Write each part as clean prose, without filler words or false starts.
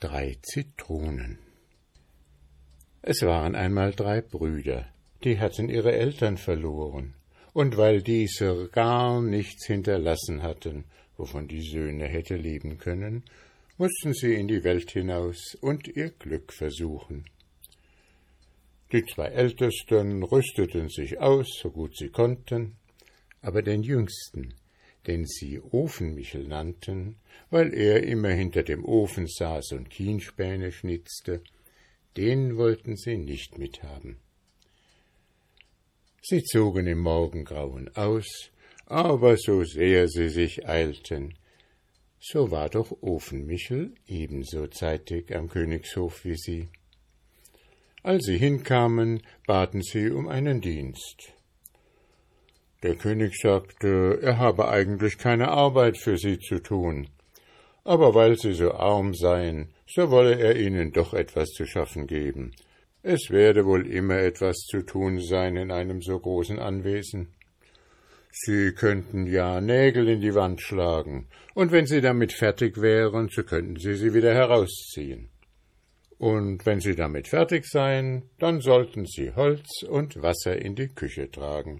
3 Zitronen. Es waren einmal 3 Brüder, die hatten ihre Eltern verloren, und weil diese gar nichts hinterlassen hatten, wovon die Söhne hätte leben können, mussten sie in die Welt hinaus und ihr Glück versuchen. Die 2 Ältesten rüsteten sich aus, so gut sie konnten, aber den Jüngsten, den sie Ofenmichel nannten, weil er immer hinter dem Ofen saß und Kienspäne schnitzte, den wollten sie nicht mithaben. Sie zogen im Morgengrauen aus, aber so sehr sie sich eilten, so war doch Ofenmichel ebenso zeitig am Königshof wie sie. Als sie hinkamen, baten sie um einen Dienst. Der König sagte, er habe eigentlich keine Arbeit für sie zu tun, aber weil sie so arm seien, so wolle er ihnen doch etwas zu schaffen geben. Es werde wohl immer etwas zu tun sein in einem so großen Anwesen. Sie könnten ja Nägel in die Wand schlagen, und wenn sie damit fertig wären, so könnten sie wieder herausziehen. Und wenn sie damit fertig seien, dann sollten sie Holz und Wasser in die Küche tragen.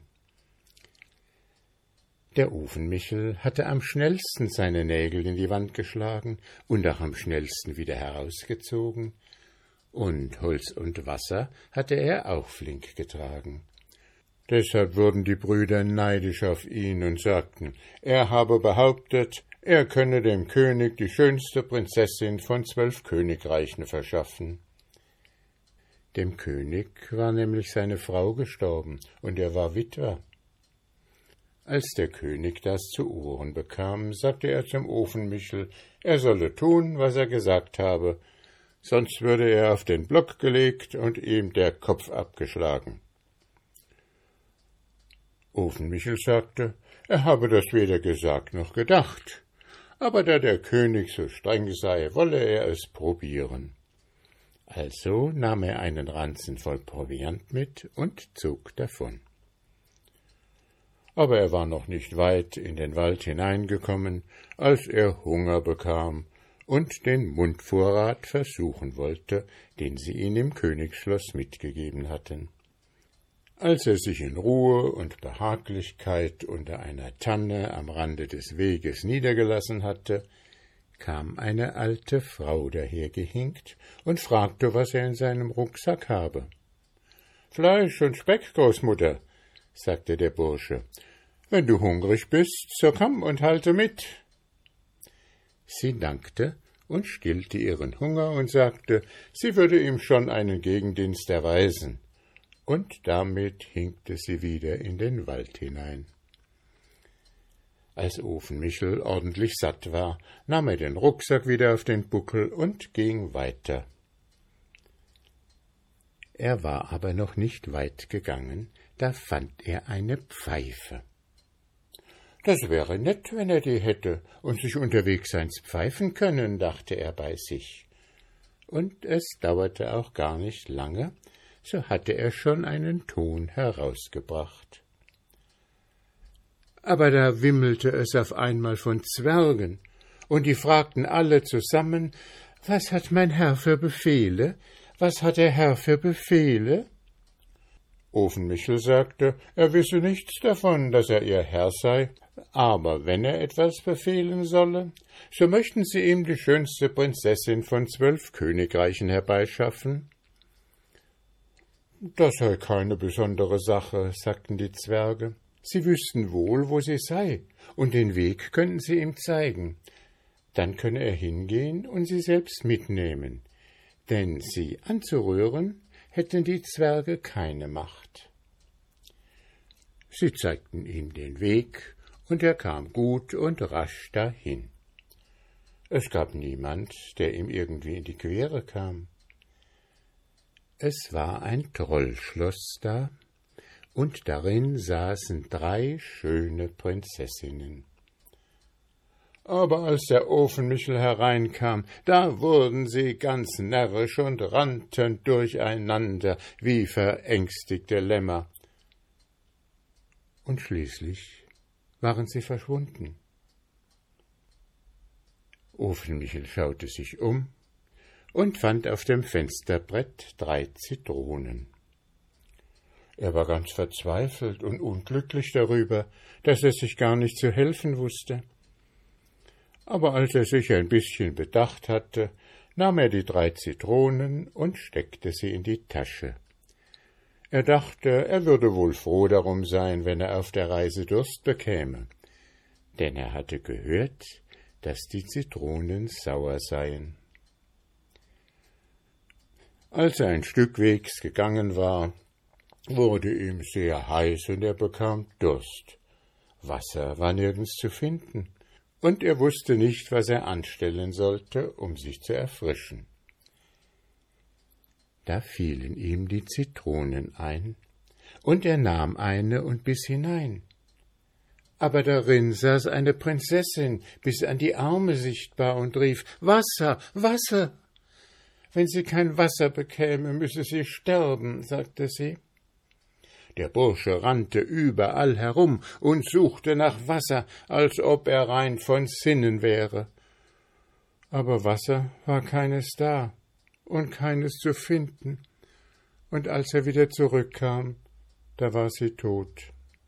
Der Ofenmichel hatte am schnellsten seine Nägel in die Wand geschlagen und auch am schnellsten wieder herausgezogen, und Holz und Wasser hatte er auch flink getragen. Deshalb wurden die Brüder neidisch auf ihn und sagten, er habe behauptet, er könne dem König die schönste Prinzessin von 12 Königreichen verschaffen. Dem König war nämlich seine Frau gestorben, und er war Witwer. Als der König das zu Ohren bekam, sagte er zum Ofenmichel, er solle tun, was er gesagt habe, sonst würde er auf den Block gelegt und ihm der Kopf abgeschlagen. Ofenmichel sagte, er habe das weder gesagt noch gedacht, aber da der König so streng sei, wolle er es probieren. Also nahm er einen Ranzen voll Proviant mit und zog davon. Aber er war noch nicht weit in den Wald hineingekommen, als er Hunger bekam und den Mundvorrat versuchen wollte, den sie ihm im Königsschloss mitgegeben hatten. Als er sich in Ruhe und Behaglichkeit unter einer Tanne am Rande des Weges niedergelassen hatte, kam eine alte Frau dahergehinkt und fragte, was er in seinem Rucksack habe. »Fleisch und Speck, Großmutter«, sagte der Bursche. »Wenn du hungrig bist, so komm und halte mit.« Sie dankte und stillte ihren Hunger und sagte, sie würde ihm schon einen Gegendienst erweisen, und damit hinkte sie wieder in den Wald hinein. Als Ofenmichel ordentlich satt war, nahm er den Rucksack wieder auf den Buckel und ging weiter. Er war aber noch nicht weit gegangen, da fand er eine Pfeife. »Das wäre nett, wenn er die hätte und sich unterwegs eins pfeifen können«, dachte er bei sich. Und es dauerte auch gar nicht lange, so hatte er schon einen Ton herausgebracht. Aber da wimmelte es auf einmal von Zwergen, und die fragten alle zusammen, »Was hat mein Herr für Befehle? Was hat der Herr für Befehle?« Ofenmichel sagte, er wisse nichts davon, dass er ihr Herr sei, aber wenn er etwas befehlen solle, so möchten sie ihm die schönste Prinzessin von 12 Königreichen herbeischaffen. »Das sei keine besondere Sache«, sagten die Zwerge. »Sie wüssten wohl, wo sie sei, und den Weg könnten sie ihm zeigen. Dann könne er hingehen und sie selbst mitnehmen, denn sie anzurühren hätten die Zwerge keine Macht.« Sie zeigten ihm den Weg, und er kam gut und rasch dahin. Es gab niemand, der ihm irgendwie in die Quere kam. Es war ein Trollschloss da, und darin saßen 3 schöne Prinzessinnen. Aber als der Ofenmichel hereinkam, da wurden sie ganz närrisch und rannten durcheinander wie verängstigte Lämmer. Und schließlich waren sie verschwunden. Ofenmichel schaute sich um und fand auf dem Fensterbrett 3 Zitronen. Er war ganz verzweifelt und unglücklich darüber, dass er sich gar nicht zu helfen wusste. Aber als er sich ein bisschen bedacht hatte, nahm er die 3 Zitronen und steckte sie in die Tasche. Er dachte, er würde wohl froh darum sein, wenn er auf der Reise Durst bekäme, denn er hatte gehört, dass die Zitronen sauer seien. Als er ein Stück Wegs gegangen war, wurde ihm sehr heiß und er bekam Durst. Wasser war nirgends zu finden, und er wusste nicht, was er anstellen sollte, um sich zu erfrischen. Da fielen ihm die Zitronen ein, und er nahm eine und biss hinein. Aber darin saß eine Prinzessin, bis an die Arme sichtbar, und rief: »Wasser, Wasser!« »Wenn sie kein Wasser bekäme, müsse sie sterben«, sagte sie. Der Bursche rannte überall herum und suchte nach Wasser, als ob er rein von Sinnen wäre. Aber Wasser war keines da und keines zu finden, und als er wieder zurückkam, da war sie tot.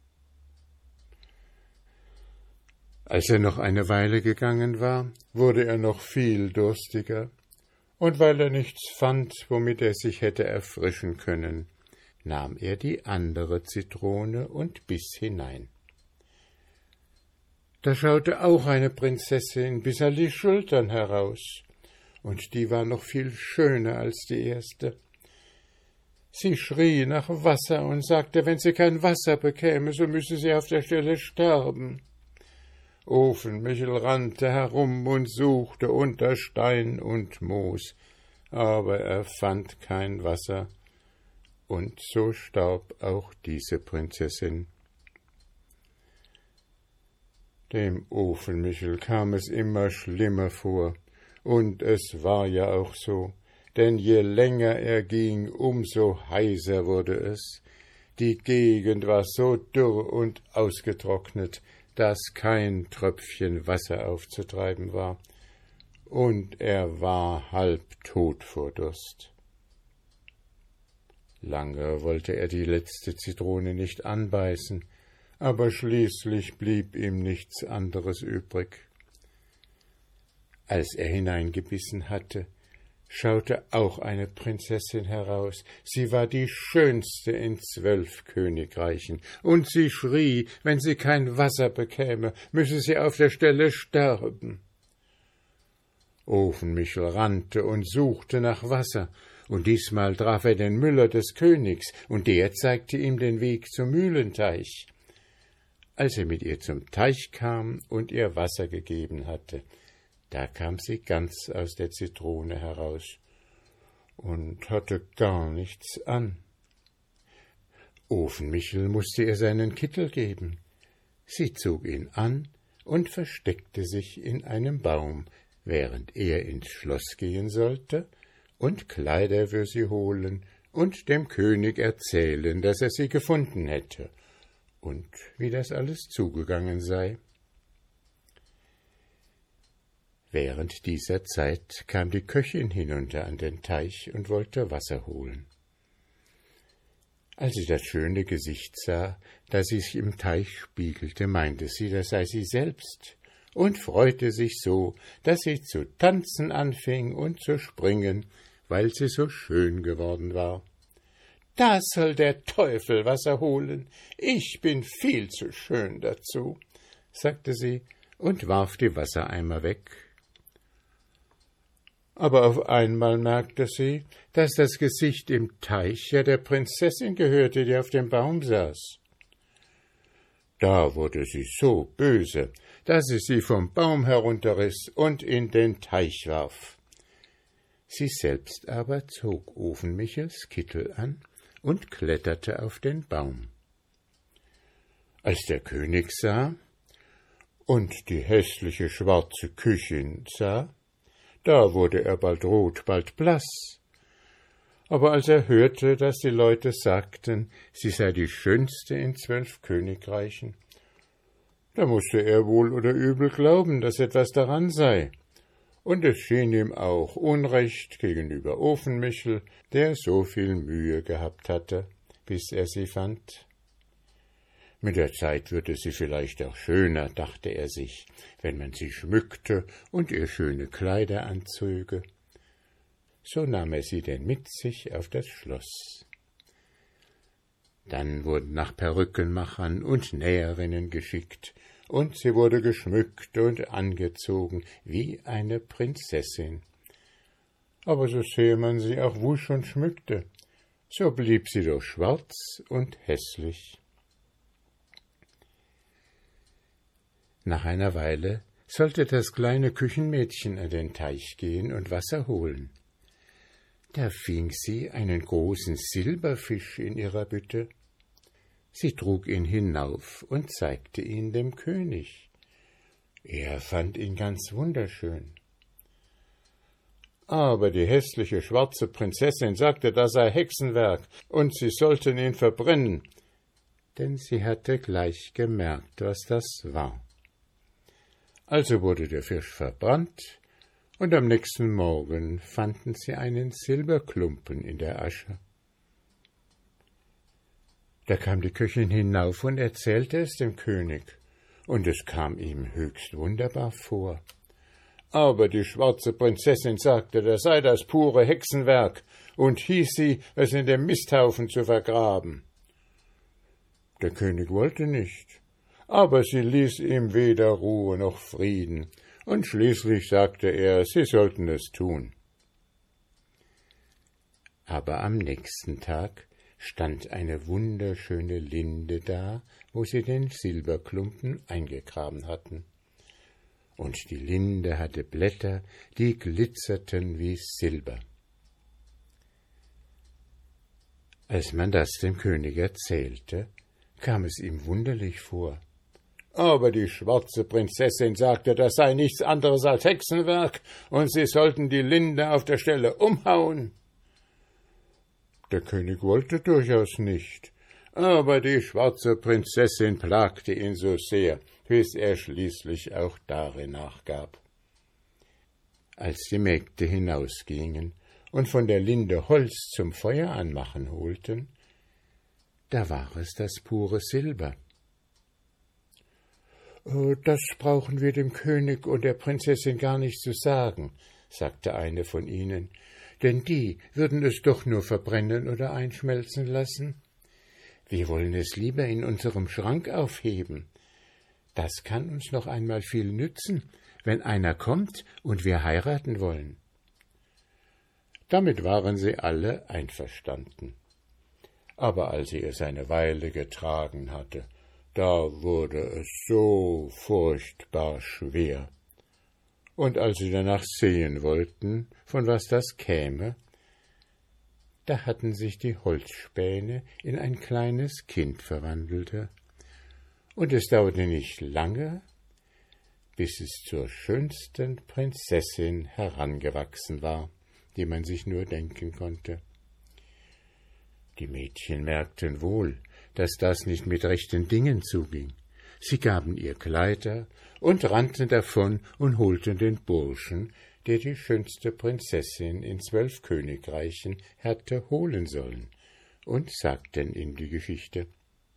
Als er noch eine Weile gegangen war, wurde er noch viel durstiger, und weil er nichts fand, womit er sich hätte erfrischen können, nahm er die andere Zitrone und biss hinein. Da schaute auch eine Prinzessin bis an die Schultern heraus, und die war noch viel schöner als die erste. Sie schrie nach Wasser und sagte, wenn sie kein Wasser bekäme, so müsse sie auf der Stelle sterben. Ofenmichel rannte herum und suchte unter Stein und Moos, aber er fand kein Wasser, und so starb auch diese Prinzessin. Dem Ofenmichel kam es immer schlimmer vor, und es war ja auch so, denn je länger er ging, umso heißer wurde es. Die Gegend war so dürr und ausgetrocknet, dass kein Tröpfchen Wasser aufzutreiben war, und er war halb tot vor Durst. Lange wollte er die letzte Zitrone nicht anbeißen, aber schließlich blieb ihm nichts anderes übrig. Als er hineingebissen hatte, schaute auch eine Prinzessin heraus. Sie war die schönste in 12 Königreichen, und sie schrie, wenn sie kein Wasser bekäme, müsse sie auf der Stelle sterben. Ofenmichel rannte und suchte nach Wasser, und diesmal traf er den Müller des Königs, und der zeigte ihm den Weg zum Mühlenteich. Als er mit ihr zum Teich kam und ihr Wasser gegeben hatte, da kam sie ganz aus der Zitrone heraus und hatte gar nichts an. Ofenmichel mußte ihr seinen Kittel geben. Sie zog ihn an und versteckte sich in einem Baum, während er ins Schloss gehen sollte und Kleider für sie holen und dem König erzählen, dass er sie gefunden hätte und wie das alles zugegangen sei. Während dieser Zeit kam die Köchin hinunter an den Teich und wollte Wasser holen. Als sie das schöne Gesicht sah, das sich im Teich spiegelte, meinte sie, das sei sie selbst, und freute sich so, dass sie zu tanzen anfing und zu springen, weil sie so schön geworden war. »Da soll der Teufel Wasser holen, ich bin viel zu schön dazu«, sagte sie und warf die Wassereimer weg. Aber auf einmal merkte sie, dass das Gesicht im Teich ja der Prinzessin gehörte, die auf dem Baum saß. Da wurde sie so böse, dass sie vom Baum herunterriss und in den Teich warf. Sie selbst aber zog Ofenmichels Kittel an und kletterte auf den Baum. Als der König sah und die hässliche schwarze Köchin sah, da wurde er bald rot, bald blass. Aber als er hörte, dass die Leute sagten, sie sei die schönste in 12 Königreichen, da mußte er wohl oder übel glauben, dass etwas daran sei. und es schien ihm auch unrecht gegenüber Ofenmichel, der so viel Mühe gehabt hatte, bis er sie fand. Mit der Zeit würde sie vielleicht auch schöner, dachte er sich, wenn man sie schmückte und ihr schöne Kleider anzöge. So nahm er sie denn mit sich auf das Schloss. Dann wurden nach Perückenmachern und Näherinnen geschickt, und sie wurde geschmückt und angezogen wie eine Prinzessin. Aber so sehr man sie auch wusch und schmückte, so blieb sie doch schwarz und hässlich. Nach einer Weile sollte das kleine Küchenmädchen an den Teich gehen und Wasser holen. Da fing sie einen großen Silberfisch in ihrer Bütte. Sie trug ihn hinauf und zeigte ihn dem König. Er fand ihn ganz wunderschön. Aber die hässliche schwarze Prinzessin sagte, das sei Hexenwerk, und sie sollten ihn verbrennen, denn sie hatte gleich gemerkt, was das war. Also wurde der Fisch verbrannt, und am nächsten Morgen fanden sie einen Silberklumpen in der Asche. Da kam die Köchin hinauf und erzählte es dem König, und es kam ihm höchst wunderbar vor. Aber die schwarze Prinzessin sagte, das sei das pure Hexenwerk, und hieß sie, es in dem Misthaufen zu vergraben. Der König wollte nicht, aber sie ließ ihm weder Ruhe noch Frieden, und schließlich sagte er, sie sollten es tun. Aber am nächsten Tag stand eine wunderschöne Linde da, wo sie den Silberklumpen eingegraben hatten. Und die Linde hatte Blätter, die glitzerten wie Silber. Als man das dem König erzählte, kam es ihm wunderlich vor. Aber die schwarze Prinzessin sagte, das sei nichts anderes als Hexenwerk, und sie sollten die Linde auf der Stelle umhauen. Der König wollte durchaus nicht, aber die schwarze Prinzessin plagte ihn so sehr, bis er schließlich auch darin nachgab. Als die Mägde hinausgingen und von der Linde Holz zum Feuer anmachen holten, da war es das pure Silber. »Das brauchen wir dem König und der Prinzessin gar nicht zu sagen«, sagte eine von ihnen, »denn die würden es doch nur verbrennen oder einschmelzen lassen. Wir wollen es lieber in unserem Schrank aufheben. Das kann uns noch einmal viel nützen, wenn einer kommt und wir heiraten wollen.« Damit waren sie alle einverstanden. Aber als sie es eine Weile getragen hatte, da wurde es so furchtbar schwer. Und als sie danach sehen wollten, von was das käme, da hatten sich die Holzspäne in ein kleines Kind verwandelte, und es dauerte nicht lange, bis es zur schönsten Prinzessin herangewachsen war, die man sich nur denken konnte. Die Mädchen merkten wohl, dass das nicht mit rechten Dingen zuging. Sie gaben ihr Kleider und rannten davon und holten den Burschen, der die schönste Prinzessin in 12 Königreichen hatte holen sollen, und sagten ihm die Geschichte.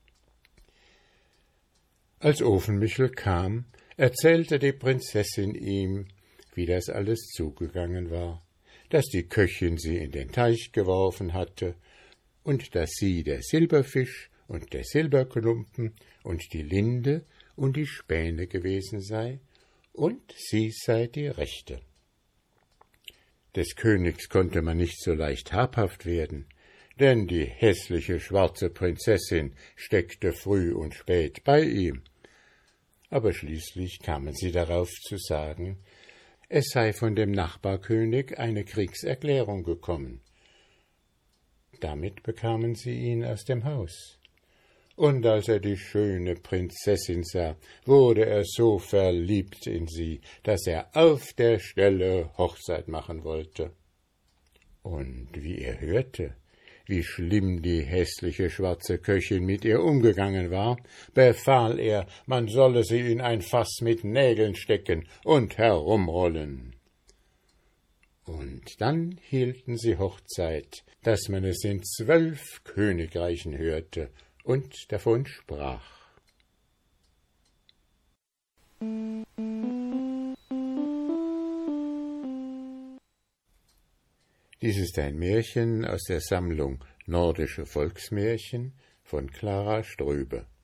Als Ofenmichel kam, erzählte die Prinzessin ihm, wie das alles zugegangen war, dass die Köchin sie in den Teich geworfen hatte, und dass sie der Silberfisch und der Silberklumpen und die Linde und die Späne gewesen sei, und sie sei die Rechte. Des Königs konnte man nicht so leicht habhaft werden, denn die hässliche schwarze Prinzessin steckte früh und spät bei ihm. Aber schließlich kamen sie darauf zu sagen, es sei von dem Nachbarkönig eine Kriegserklärung gekommen. Damit bekamen sie ihn aus dem Haus. Und als er die schöne Prinzessin sah, wurde er so verliebt in sie, dass er auf der Stelle Hochzeit machen wollte. Und wie er hörte, wie schlimm die hässliche schwarze Köchin mit ihr umgegangen war, befahl man solle sie in ein Fass mit Nägeln stecken und herumrollen. Und dann hielten sie Hochzeit, dass man es in 12 Königreichen hörte und davon sprach. Dies ist ein Märchen aus der Sammlung Nordische Volksmärchen von Clara Ströbe.